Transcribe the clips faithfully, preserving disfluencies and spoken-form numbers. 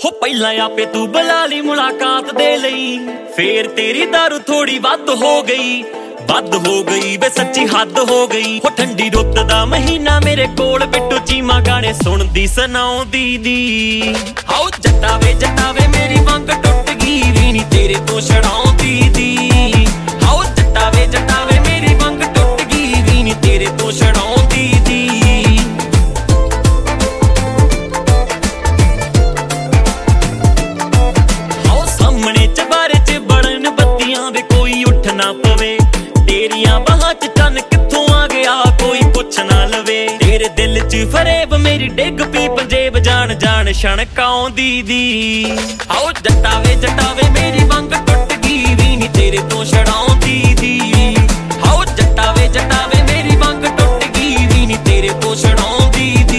हो पहला आपे तू बुला ली मुलाकात दे लई, फिर तेरी दारू थोड़ी वध हो गई, वध हो गई वे सच्ची हद हो गई। हो ठंडी रुत दा महीना मेरे कोल बिट्टू चीमा गाने सुनदी सुनाउंदी दी। आओ जट्टा वे जट्टा वे मेरी वंग टुट गई वी नी तेरे तो छड़ाउंदी दी। आओ जट्टा वे जट्टा वे मेरी वंग टुट गई वी नी तेरे तो छड़ाउंदी दी। दिल च फरेब मेरी डिग पी पंजेब जान जान छणकाउंदी दी। आओ जट्टा वे जट्टा वे मेरी वंग टुट गई वी नी तेरे तो छड़ाउंदी दी। आओ जट्टा वे जट्टा वे मेरी वंग टुट गई वी नी तेरे तो छड़ाउंदी दी।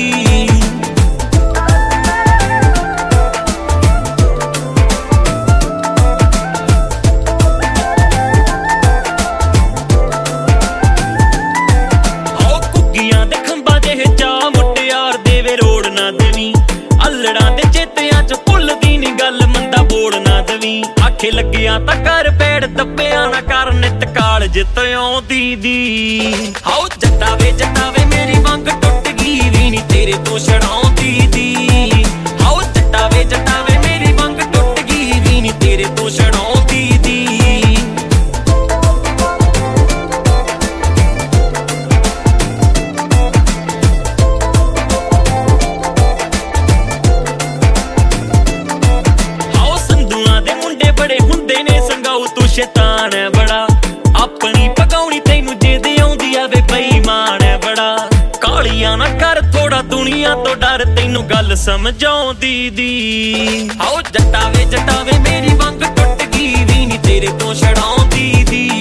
आखे लगिया तां कर पेड़ दब्बिया ना कर नित काल जित आउंदी दी। आओ जट्टा वे जट्टा वे मेरी वंग टुट गई वी नी तेरे तो छड़ाउंदी दी। आओ जट्टा वे जट्टा वे मेरी वंग टुट गई वी नी तेरे तो छड़ाउंदी दी। शैतान है बड़ा अपनी पकाउनी तेनू जिद आउंदी आ वे बेईमान है बड़ा। कालियां ना कर थोड़ा दुनिया तो डर तेनू गल समझाउंदी दी। आओ जट्टा वे जट्टा वे मेरी वंग टुट गई वी नी तेरे तो छड़ाउंदी दी।